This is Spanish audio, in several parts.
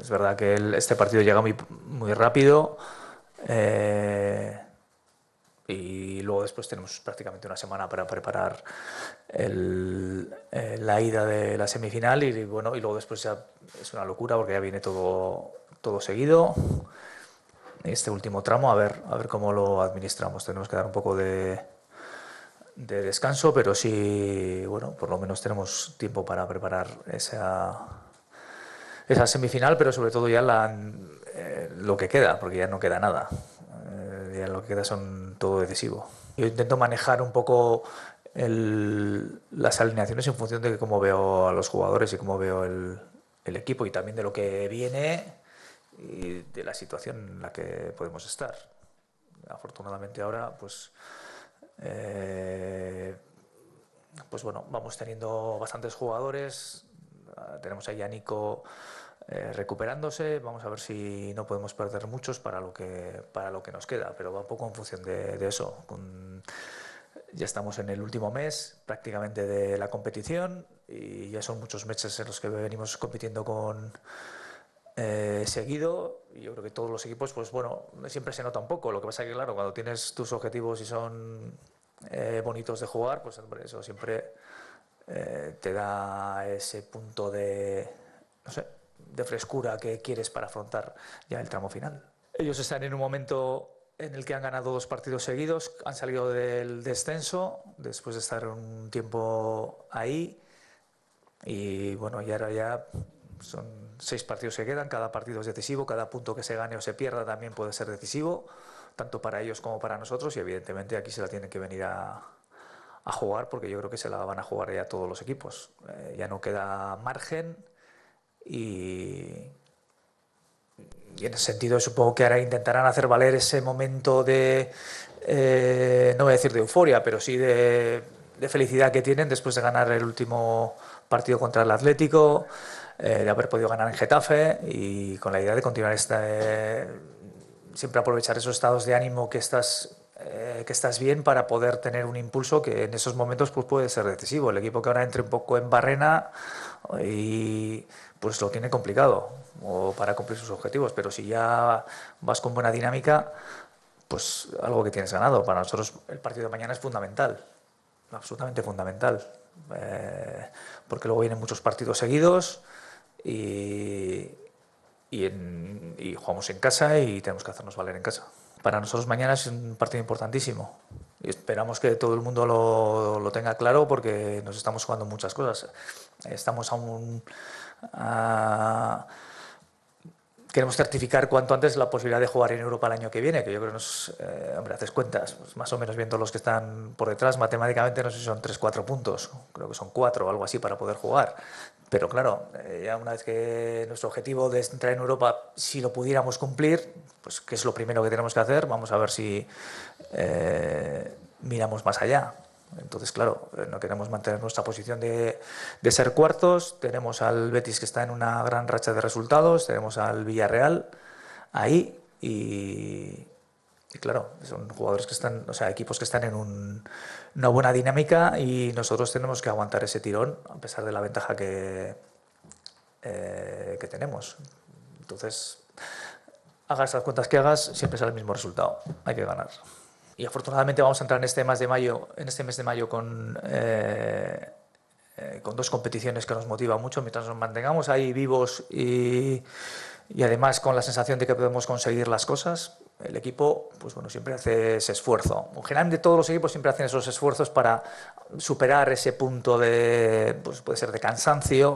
Es verdad que este partido llega muy rápido y luego después tenemos prácticamente una semana para preparar la ida de la semifinal y bueno, y luego después ya es una locura porque ya viene todo seguido. Este último tramo, a ver cómo lo administramos. Tenemos que dar un poco de descanso, pero sí, bueno, por lo menos tenemos tiempo para preparar esa semifinal, pero sobre todo ya lo que queda, porque ya no queda nada. Ya lo que queda son todo decisivo. Yo intento manejar un poco las alineaciones en función de cómo veo a los jugadores y cómo veo el equipo y también de lo que viene y de la situación en la que podemos estar. Afortunadamente ahora, pues bueno, vamos teniendo bastantes jugadores. Tenemos ahí a Nico recuperándose. Vamos a ver si no podemos perder muchos para lo que nos queda, pero va un poco en función de eso. Ya estamos en el último mes prácticamente de la competición y ya son muchos meses en los que venimos compitiendo seguido. Y yo creo que todos los equipos, pues bueno, siempre se nota un poco. Lo que pasa es que, claro, cuando tienes tus objetivos y son bonitos de jugar, pues hombre, eso siempre te da ese punto no sé, de frescura que quieres para afrontar ya el tramo final. Ellos están en un momento en el que han ganado 2 partidos seguidos, han salido del descenso después de estar un tiempo ahí y bueno, y ahora ya son 6 partidos que quedan, cada partido es decisivo, cada punto que se gane o se pierda también puede ser decisivo, tanto para ellos como para nosotros y evidentemente aquí se la tienen que venir a jugar porque yo creo que se la van a jugar ya todos los equipos. Ya no queda margen y en ese sentido supongo que ahora intentarán hacer valer ese momento no voy a decir de euforia, pero sí de felicidad que tienen después de ganar el último partido contra el Atlético, de haber podido ganar en Getafe y con la idea de continuar siempre aprovechar esos estados de ánimo que estás bien para poder tener un impulso que en esos momentos pues puede ser decisivo. El equipo que ahora entre un poco en barrena y pues lo tiene complicado o para cumplir sus objetivos, pero si ya vas con buena dinámica, pues algo que tienes ganado. Para nosotros el partido de mañana es fundamental, absolutamente fundamental, porque luego vienen muchos partidos seguidos y jugamos en casa y tenemos que hacernos valer en casa. Para nosotros mañana es un partido importantísimo y esperamos que todo el mundo lo tenga claro porque nos estamos jugando muchas cosas. Estamos aún queremos certificar cuanto antes la posibilidad de jugar en Europa el año que viene, que yo creo que hombre, haces cuentas, pues más o menos viendo los que están por detrás, matemáticamente no sé si son 3-4 puntos, creo que son 4 o algo así para poder jugar. Pero claro, ya una vez que nuestro objetivo de entrar en Europa, si lo pudiéramos cumplir, pues que es lo primero que tenemos que hacer, vamos a ver si miramos más allá. Entonces, claro, no queremos mantener nuestra posición de ser cuartos. Tenemos al Betis que está en una gran racha de resultados, tenemos al Villarreal ahí y claro, son jugadores que están, o sea, equipos que están en una buena dinámica y nosotros tenemos que aguantar ese tirón a pesar de la ventaja que tenemos. Entonces, hagas las cuentas que hagas, siempre sale el mismo resultado. Hay que ganar. Y afortunadamente vamos a entrar en este mes de mayo con 2 competiciones que nos motivan mucho mientras nos mantengamos ahí vivos y además con la sensación de que podemos conseguir las cosas. El equipo, pues bueno, siempre hace ese esfuerzo. Generalmente todos los equipos siempre hacen esos esfuerzos para superar ese punto pues puede ser de cansancio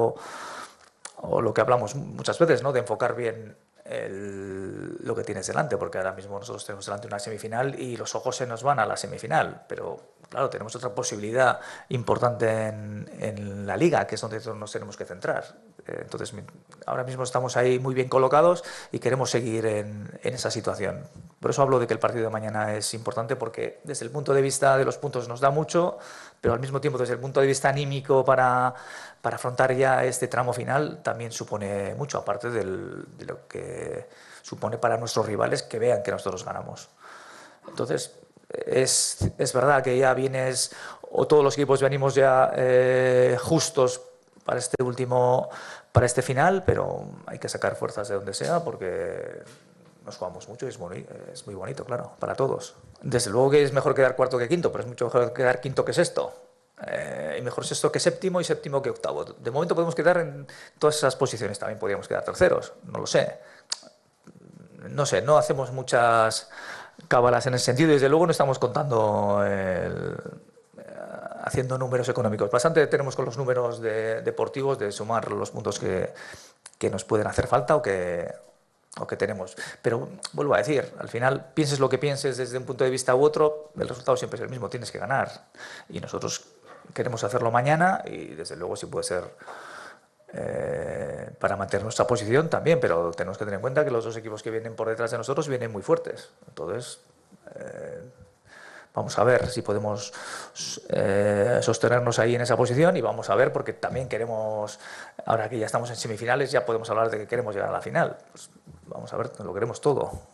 o lo que hablamos muchas veces, ¿no? De enfocar bien lo que tienes delante, porque ahora mismo nosotros tenemos delante una semifinal y los ojos se nos van a la semifinal, pero claro, tenemos otra posibilidad importante en la liga, que es donde nos tenemos que centrar. Entonces, ahora mismo estamos ahí muy bien colocados y queremos seguir en esa situación. Por eso hablo de que el partido de mañana es importante, porque desde el punto de vista de los puntos nos da mucho, pero al mismo tiempo desde el punto de vista anímico para afrontar ya este tramo final también supone mucho, aparte de lo que supone para nuestros rivales que vean que nosotros ganamos. Entonces, es verdad que ya o todos los equipos venimos ya justos para este último para este final, pero hay que sacar fuerzas de donde sea porque nos jugamos mucho y es muy bonito, claro, para todos. Desde luego que es mejor quedar cuarto que quinto, pero es mucho mejor quedar quinto que sexto. Y mejor sexto que séptimo y séptimo que octavo. De momento podemos quedar en todas esas posiciones, también podríamos quedar terceros, no lo sé. No sé, no hacemos muchas cábalas en ese sentido y desde luego no estamos contando haciendo números económicos. Bastante tenemos con los números deportivos de sumar los puntos que nos pueden hacer falta o que tenemos. Pero vuelvo a decir, al final, pienses lo que pienses desde un punto de vista u otro, el resultado siempre es el mismo, tienes que ganar. Y nosotros queremos hacerlo mañana y desde luego si puede ser para mantener nuestra posición también, pero tenemos que tener en cuenta que los dos equipos que vienen por detrás de nosotros vienen muy fuertes. Entonces, vamos a ver si podemos sostenernos ahí en esa posición y vamos a ver porque también queremos, ahora que ya estamos en semifinales, ya podemos hablar de que queremos llegar a la final. Pues vamos a ver, lo queremos todo.